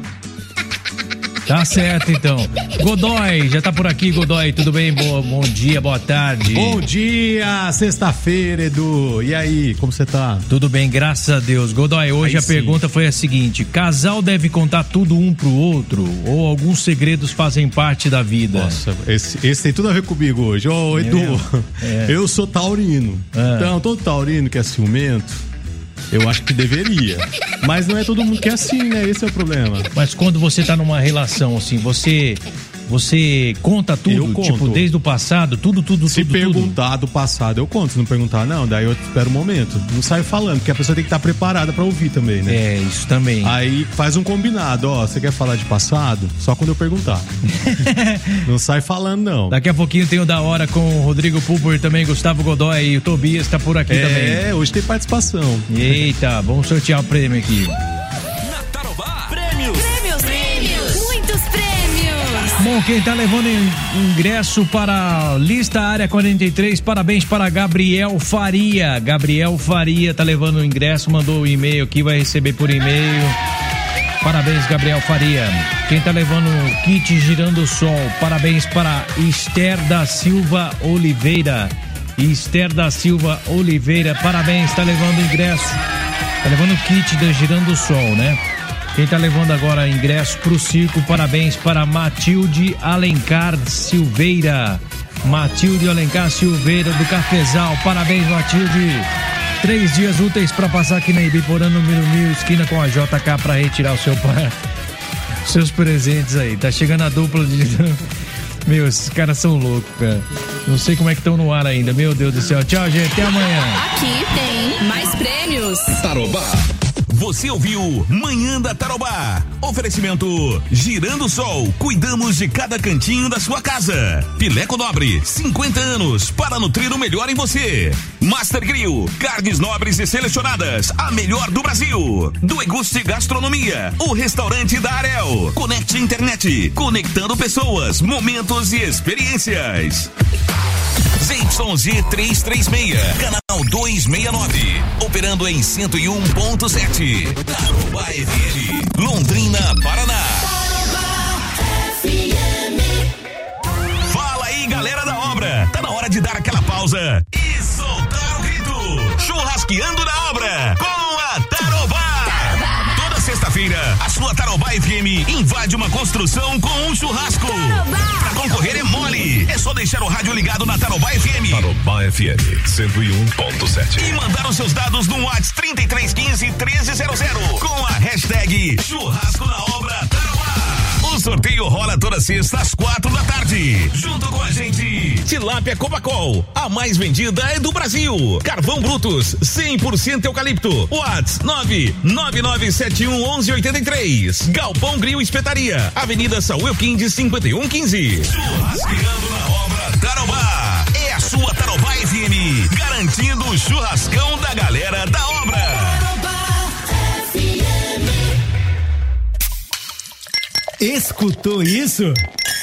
Tá certo, então. Godoy, já tá por aqui, Godoy. Tudo bem? Boa, bom dia, boa tarde. Bom dia, sexta-feira, Edu. E aí, como você tá? Tudo bem, graças a Deus. Godoy, hoje Aí a sim. pergunta foi a seguinte: casal deve contar tudo um pro outro ou alguns segredos fazem parte da vida? Nossa, esse, esse tem tudo a ver comigo hoje. Ô, Edu, É. eu sou taurino. Ah. Então, todo taurino que é ciumento, eu acho que deveria. Mas não é todo mundo que é assim, né? Esse é o problema. Mas quando você tá numa relação assim, você você conta tudo, Eu conto. tipo, desde o passado, tudo, tudo, Se tudo, perguntar do passado, eu conto. Se não perguntar, não, daí eu espero um momento. Não saio falando, porque a pessoa tem que estar preparada pra ouvir também, né? É, isso também. Aí faz um combinado, ó, você quer falar de passado? Só quando eu perguntar. Não sai falando, não. Daqui a pouquinho tem o Da Hora com o Rodrigo Pulper também, Gustavo Godoy e o Tobias tá por aqui É, também. hoje tem participação. Eita, vamos sortear o prêmio aqui. Prêmios. Prêmios, prêmios. Muitos prêmios. Bom, quem tá levando in- ingresso para a lista Área quarenta e três, parabéns para Gabriel Faria. Gabriel Faria tá levando o ingresso, mandou o e-mail aqui, vai receber por e-mail. Parabéns, Gabriel Faria. Quem tá levando o kit Girando o Sol, parabéns para Esther da Silva Oliveira. Esther da Silva Oliveira, parabéns, tá levando o ingresso. Tá levando o kit da Girando o Sol, né? Quem tá levando agora ingresso pro circo, parabéns para Matilde Alencar Silveira. Matilde Alencar Silveira do Cafezal, parabéns, Matilde. Três dias úteis para passar aqui na Ibiporã, número mil, esquina com a J K, para retirar o seu pai, seus presentes aí. Tá chegando a dupla de... Meu, esses caras são loucos, cara. Não sei como é que estão no ar ainda. Meu Deus do céu. Tchau, gente. Até amanhã. Aqui tem mais prêmios. Tarobá. Você ouviu Manhã da Tarobá. Oferecimento Girando Sol. Cuidamos de cada cantinho da sua casa. Pileco Nobre, cinquenta anos para nutrir o melhor em você. Master Grill, carnes nobres e selecionadas, a melhor do Brasil. Do Eguste Gastronomia, o restaurante da Arel. Conecte Internet, conectando pessoas, momentos e experiências. Z Y Z trezentos e trinta e seis, canal duzentos e sessenta e nove, operando em cento e um ponto sete. Tarobá F M, Londrina, Paraná. Fala aí, galera da obra. Tá na hora de dar aquela pausa e soltar o grito. Churrasqueando na obra com a Tarobá. Toda sexta-feira, a sua Tarobá F M invade uma construção com um churrasco. Pra concorrer é mole. É só deixar o rádio ligado na Tarobá F M. Tarobá F M cento e um ponto sete. E mandar os seus dados no WhatsApp trinta e três quinze, treze zero zero com a hashtag Churrasco na sorteio rola toda sexta às quatro da tarde. Junto com a gente, Tilápia Copacol, a mais vendida é do Brasil. Carvão Brutus, cem por cento eucalipto. Whats nove nove nove sete um um um oito três. Galpão Grill Espetaria, Avenida Saúl Quinde cinquenta e um quinze. Churrasqueando na obra Tarobá. É a sua Tarobá F M, garantindo o churrascão da galera da obra. Tarobá F M. Escutou isso?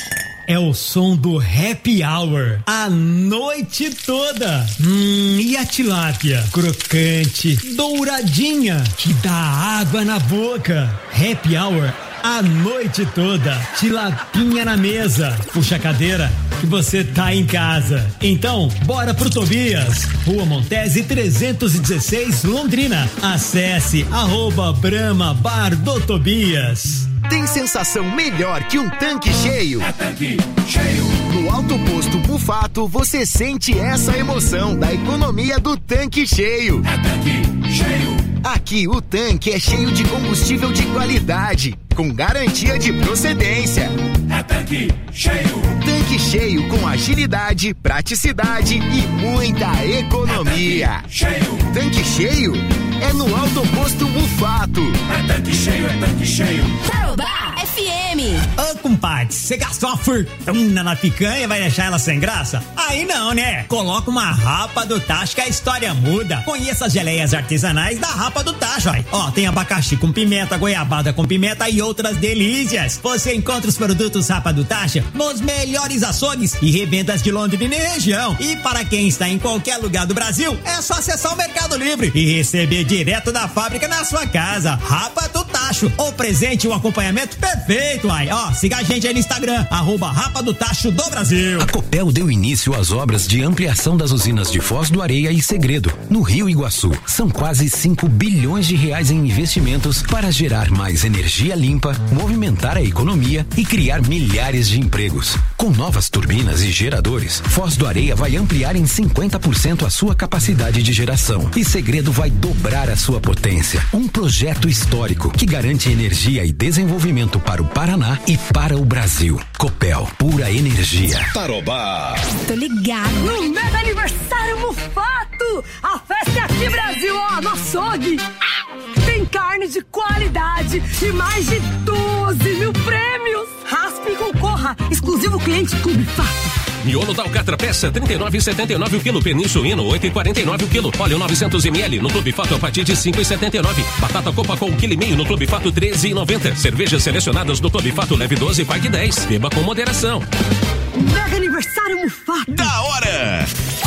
É o som do Happy Hour a noite toda. Hum, e a tilápia? Crocante, douradinha, que dá água na boca. Happy Hour a noite toda. Tilapinha na mesa. Puxa a cadeira que você tá em casa. Então, bora pro Tobias. Rua Montese trezentos e dezesseis, Londrina. Acesse arroba Brahma Bar do Tobias. Tem sensação melhor que um tanque cheio? É tanque cheio. No Alto Posto Bufato, você sente essa emoção da economia do tanque cheio. É tanque cheio. Aqui o tanque é cheio de combustível de qualidade, com garantia de procedência. É tanque cheio. Tanque cheio com agilidade, praticidade e muita economia. É tanque cheio. Tanque cheio é no Alto Posto Bufato. É tanque cheio, é tanque cheio. Tarobá F M. Ô, compadre, você gastou uma fortuna na picanha e vai deixar ela sem graça? Aí não, né? Coloca uma Rapa do Tacho que a história muda. Conheça as geleias artesanais da Rapa do Tacho, ó. Ó, tem abacaxi com pimenta, goiabada com pimenta e outras delícias. Você encontra os produtos Rapa do Tacho nos melhores açougues e revendas de Londrina e região. E para quem está em qualquer lugar do Brasil, é só acessar o Mercado Livre e receber direto da fábrica na sua casa. Rapa do Tacho, o presente e o acompanhamento perfeito, ai. Ó, siga a gente aí no Instagram, arroba Rapa do Tacho do Brasil. A Copel deu início às obras de ampliação das usinas de Foz do Areia e Segredo, no Rio Iguaçu. São quase cinco bilhões de reais em investimentos para gerar mais energia limpa, movimentar a economia e criar milhares de empregos. Com novas turbinas e geradores, Foz do Areia vai ampliar em cinquenta por cento a sua capacidade de geração e Segredo vai dobrar a sua potência. Um projeto histórico que garante energia e desenvolvimento para o Paraná e para o Brasil. Copel, pura energia. Tarobá. Tô ligado. No mega aniversário Mufato, a festa é aqui, Brasil, ó, no açougue. Tem carne de qualidade e mais de doze mil prêmios. Raspe e concorra. Exclusivo cliente Clube Fato. Miolo da Alcatra peça trinta e nove e setenta e nove o quilo. Pernil suíno oito e quarenta e nove o quilo. Óleo novecentos mililitros no Clube Fato a partir de cinco e setenta e nove. Batata Copa com um quilo e meio no Clube Fato treze e noventa. Cervejas selecionadas do Clube Fato leve doze e pague dez. Beba com moderação. Mega aniversário Mufato. Da hora!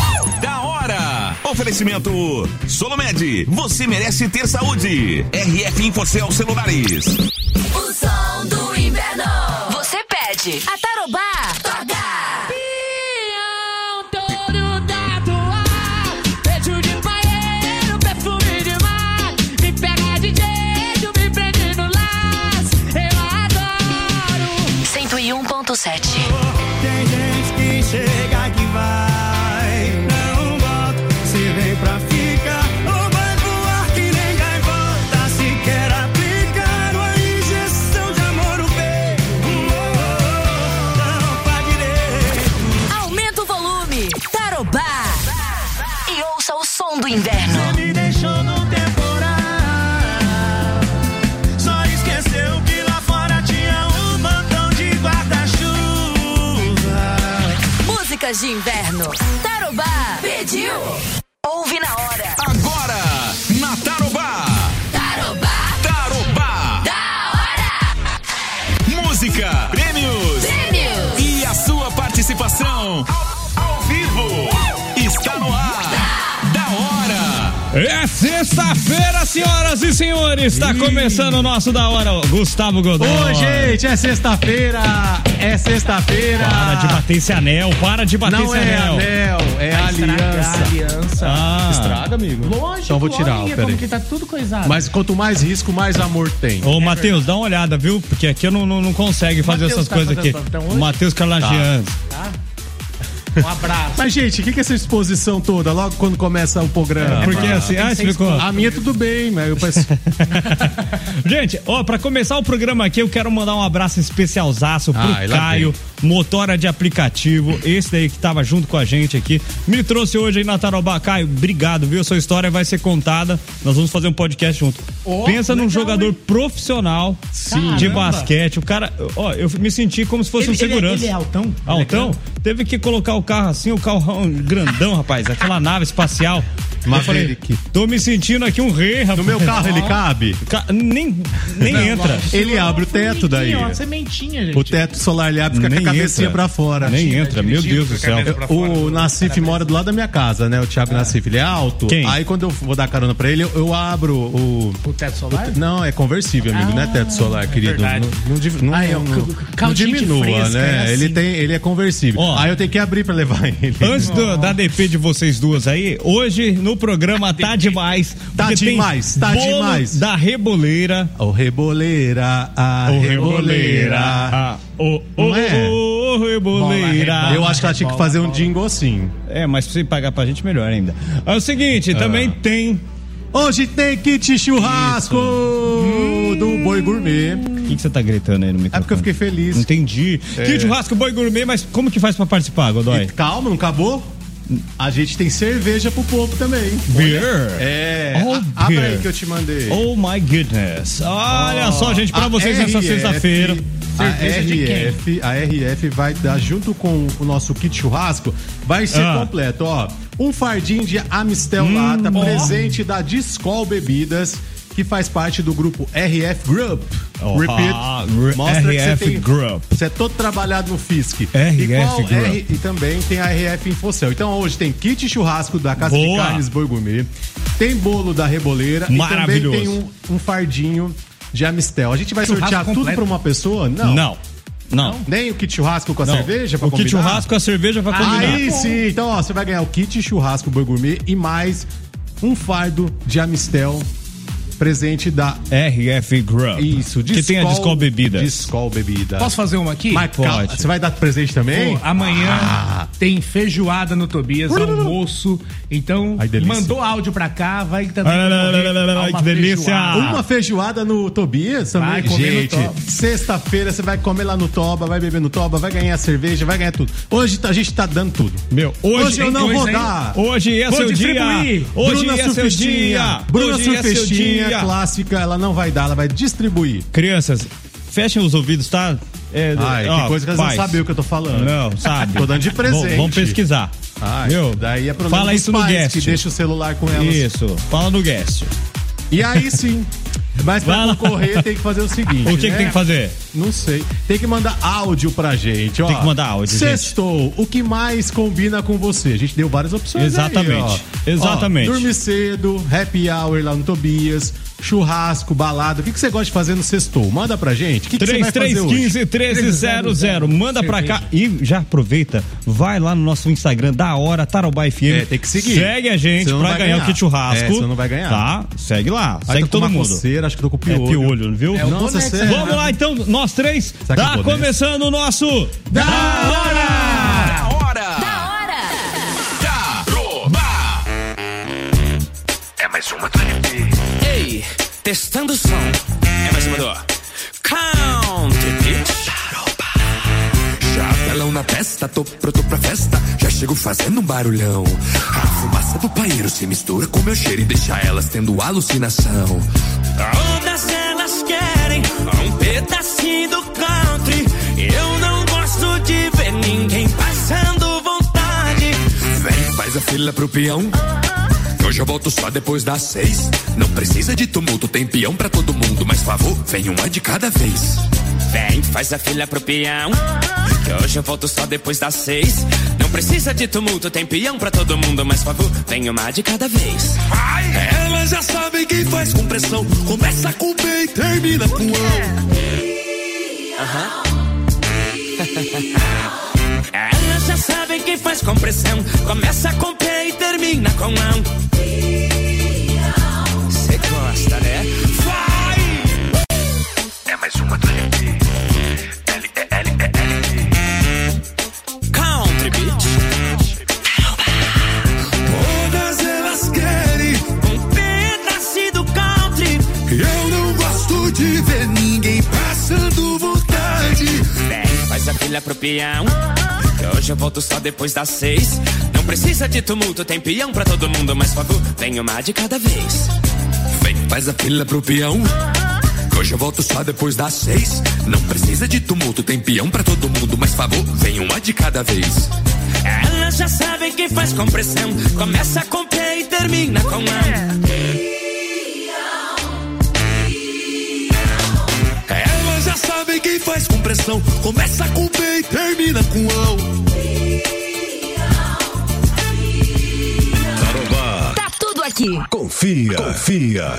Da hora! Oferecimento Solomed. Você merece ter saúde. R F Infocel Celulares. O som do inverno. Você pede. A Tarobá toca. Sete. Tem gente que chega que vai, não volta. Se vem pra ficar, ou vai voar que nem gaivota. Se quer aplicar uma injeção de amor no peito, não faz direito. Aumenta o volume. Tarobá. E ouça o som do inverno. Você me deixou no temporal. Só esqueceu que lá fora tinha um montão de guarda-chuva. Músicas de inverno. Tarobá pediu. Ouve na hora. Agora, na Tarobá. Tarobá. Tarobá. Da hora. Música, prêmios. Prêmios. E a sua participação ao, ao vivo. Está no ar. Da, da hora. É sexta-feira, senhoras e senhores. Está começando o nosso Da Hora. Gustavo Godoy. Ô, gente, é sexta-feira. É sexta-feira. Para de bater esse anel. Para de bater Não esse é anel. anel, é aliança. aliança. Ah. Estraga, amigo? Lógico, Então vou tirar, olha peraí. como que tá tudo coisado. Mas quanto mais risco, mais amor tem. Ô, Matheus, dá uma olhada, viu? Porque aqui eu não, não, não consegue fazer Mateus essas tá coisas aqui. fazendo plantão hoje? O Matheus Carlagians. Tá. Um abraço. Mas, gente, o que, que é essa exposição toda? Logo quando começa o programa? É, porque assim, ah, explicou. A minha tudo bem, mas eu penso... Gente, ó, pra começar o programa aqui, eu quero mandar um abraço especialzaço pro Ai, lá Caio, motora de aplicativo, esse daí que tava junto com a gente aqui, me trouxe hoje aí na Tarobá. Caio, obrigado, viu? Sua história vai ser contada, nós vamos fazer um podcast junto. Oh, Pensa num legal, jogador hein? profissional Sim. de Caramba. basquete, o cara, ó, eu me senti como se fosse Ele- um segurança. ele é- ele é altão? Altão? Ele é Teve que colocar o carro assim, o carro grandão, rapaz, aquela nave espacial. Eu falei, Maverick. tô me sentindo aqui um rei, rapaz. No meu carro ele cabe? Ca- Nem, nem Não, entra. lógico. Ele abre o teto daí. Uma sementinha, gente. O teto solar ele abre, fica com a Nem cabecinha entra. pra fora. Nem entra, meu Deus do céu. O Nassif mora do lado da minha casa, né? O Thiago Nassif, ele é alto. Quem? Aí quando eu vou dar carona pra ele, eu, eu abro o... O teto solar? o- não, é conversível, amigo, não é teto solar, querido. verdade. Não, não, div- não, Aí, ó, não, c- não, c- não caldinho de diminua, fresca, né? é Ele, assim. tem, ele é conversível. Ó. Aí eu tenho que abrir pra levar ele. Antes do- da D P de vocês duas aí, hoje no programa tá demais. Tá porque tem demais, tá bolo demais. Da Reboleira. O Reboleira, a O Reboleira. Ah, o, o, Não é? o, o Reboleira. Bola, Eu acho que ela tinha que fazer um jingle assim. É, mas se você pagar pra gente, melhor ainda. É o seguinte, também tem. Hoje tem kit churrasco do Boi Gourmet. O que, que você tá gritando aí no microfone? É porque eu fiquei feliz. Entendi. É. Que churrasco Boi Gourmet, mas como que faz pra participar, Godoy? E calma, não acabou? A gente tem cerveja pro povo também. Beer? É. Oh, a- Abra beer. aí que eu te mandei. Oh my goodness. Olha Ó, só, gente, pra a vocês nessa R F, sexta-feira. A Cerveja de quem? R F, a R F vai dar junto com o nosso kit churrasco, vai ser Ah. completo, ó. Um fardinho de Amistel Hum, Lata, ó. presente da Discol Bebidas, que faz parte do grupo R F Group. Oh, Repeat. ah, R- Mostra que R F você tem, Group. Você é todo trabalhado no F I S C. R F Igual Group. R, e também tem a R F Infocel. Então hoje tem kit churrasco da Casa Boa. de Carnes Boi Gourmet, tem bolo da Reboleira e também Maravilhoso. tem um, um fardinho de Amistel. A gente vai Churrasco sortear tudo completo. pra uma pessoa? Não. Não. Não. Nem o kit churrasco com a Não. cerveja pra O kit combinar? churrasco com a cerveja pra combinar. Aí sim, então ó, você vai ganhar o kit churrasco Boi Gourmet e mais um fardo de Amistel, presente da R F Group. Isso, Que tem a Discol Bebidas. Discol Bebida. Posso fazer uma aqui? Mas, calma, Pode. você vai dar presente também? Pô, amanhã Ah. tem feijoada no Tobias, almoço. Então, Ai, delícia. mandou áudio pra cá, vai também. Ai, ai, concorrer ai, ai, ai, a uma que delícia. feijoada. Uma feijoada no Tobias também. Vai comer no Gente, Toba. sexta-feira você vai comer lá no Toba, vai beber no Toba, vai ganhar cerveja, vai ganhar tudo. Hoje a gente tá dando tudo. Meu, hoje, Hoje eu não coisa, vou hein? dar. Hoje é Vou seu dia. distribuir. Hoje Bruna é seu Surfistinha. dia. Bruna Hoje é seu Surfistinha, dia. clássica, ela não vai dar, ela vai distribuir. Crianças, fechem os ouvidos, tá? É, Ai, ó, que coisa que elas pais. não sabem o que eu tô falando. Não, sabe. Tô dando de presente. Vamos, vamos pesquisar. Ai, Meu, daí é problema fala dos isso no pais guest. que deixa o celular com elas. Isso, fala no guest. E aí sim. Mas pra Vai lá. concorrer tem que fazer o seguinte. O que, que né? tem que fazer? Não sei. Tem que mandar áudio pra gente, ó. Tem que mandar áudio, gente. Sextou, o que mais combina com você? A gente deu várias opções. Exatamente. Aí, ó. Exatamente. Ó, dormir cedo, happy hour lá no Tobias, churrasco, balada. O que, que você gosta de fazer no sextou? Manda pra gente. O que, que você três vai três fazer um hoje? cinco, um três zero zero. Manda pra cá e já aproveita, vai lá no nosso Instagram da hora, Tarobá F M. É, tem que seguir. Segue a gente Senão não pra vai ganhar, ganhar. o kit churrasco. É, senão não vai ganhar. Tá? Segue lá. Ai, segue tô com todo uma mundo. coceira, acho que tô com piolho. É piolho, viu? É o Nossa, boneco, sério. Vamos lá então, nós três. Será que é Tá o boneco? começando o nosso Da hora! Da hora! Da hora! Tarobá! É mais uma do L P. Ei, testando o som. É mais uma do Country Beat. Chapelão na testa, tô pronto pra festa. Já chego fazendo um barulhão. A fumaça do paeiro se mistura com meu cheiro e deixa elas tendo alucinação. Todas elas querem um pedacinho do country. Eu não gosto de ver ninguém passando vontade. Vem, faz a fila pro peão. Hoje eu volto só depois das seis. Não precisa de tumulto, tem peão pra todo mundo. Mas favor, vem uma de cada vez. Vem, faz a fila pro peão, que hoje eu volto só depois das seis. Não precisa de tumulto, tem peão pra todo mundo. Mas favor, vem uma de cada vez. Vai! Elas já sabem quem faz com pressão. Começa com B e termina com Aham. Elas já sabem quem faz com pressão. Começa com P e termina com ão. Cê gosta, né? Vai! É mais uma do L P. L, E, L, E, L, P. Country Beat. Eu não gosto de ver ninguém passando vontade. Vem, faz a fila pro peão, que hoje eu volto só depois das seis. Não precisa de tumulto, tem peão pra todo mundo, mas por favor, vem uma de cada vez. Vem, faz a fila pro peão, que hoje eu volto só depois das seis. Não precisa de tumulto, tem peão pra todo mundo, mas por favor, vem uma de cada vez. Elas já sabem quem faz compressão, começa com P e termina com A. Elas já sabem quem faz compressão, começa com P e termina com ão. Tarobá. Tá tudo aqui. Confia, confia.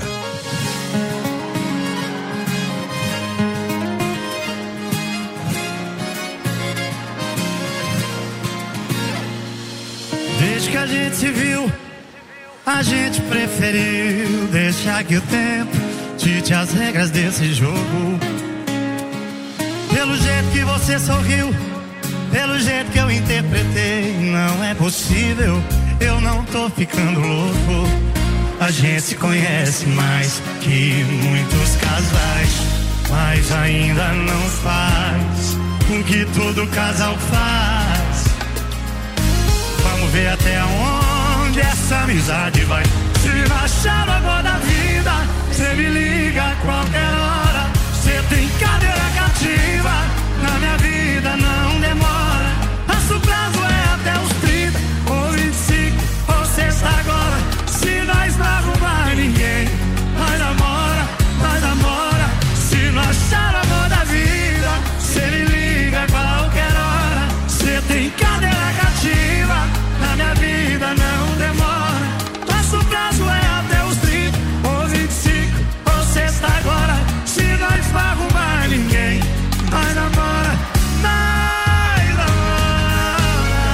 Desde que a gente se viu, a gente preferiu deixar que o tempo dite as regras desse jogo. Pelo jeito que você sorriu, pelo jeito que eu interpretei, não é possível, eu não tô ficando louco. A gente se conhece mais que muitos casais, mas ainda não faz o que todo casal faz. Vamos ver até onde essa amizade vai. Se não achar agora da vida, cê me liga a qualquer hora. Cê tem cadeira cativa, na minha vida não demora. Nosso prazo é até os trinta ou vinte e cinco ou sexta agora. Se nós não arrumar ninguém, nós namora, nós namora. Se não achar amor da vida, cê me liga a qualquer hora. Cê tem cadeira cativa, na minha vida não demora. Nosso prazo é até os trinta ou vinte e cinco ou sexta agora. Se nós não arrumar ninguém, nós namora, nós namora.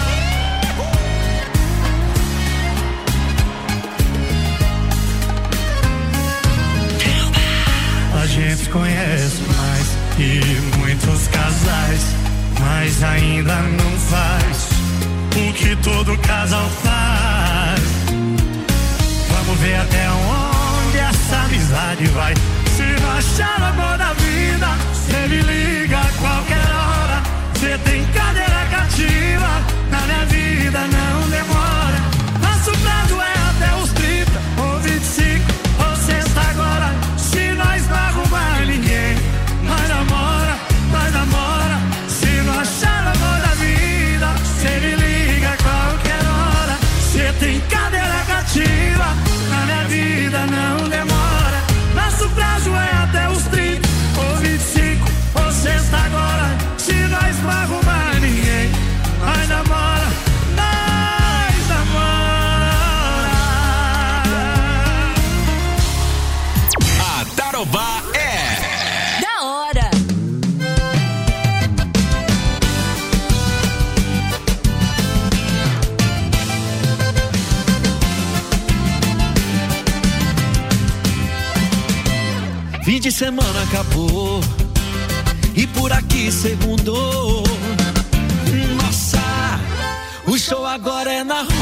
A gente se conhece mais que muitos casais, mas ainda não faz o que todo casal faz. Vamos ver até onde essa amizade vai. Se não achar o amor da vida, cê me liga a qualquer hora. Cê tem cadeira cativa, na minha vida não demora. Nosso prazo é até os trinta ou vinte e cinco ou sexta agora. Se nós não arrumar ninguém, nós namora, nós namora. Se não achar o amor da vida, cê me liga a qualquer hora. Cê tem cadeira cativa, na minha vida não demora. Nosso prazo é até os trinta ou vinte e cinco ou sexta agora. Se nós não arrumar ninguém, nós namora, nós namora. A Tarobá é Da hora. Fim de semana acabou e por aqui segundou. Nossa, o show agora é na rua.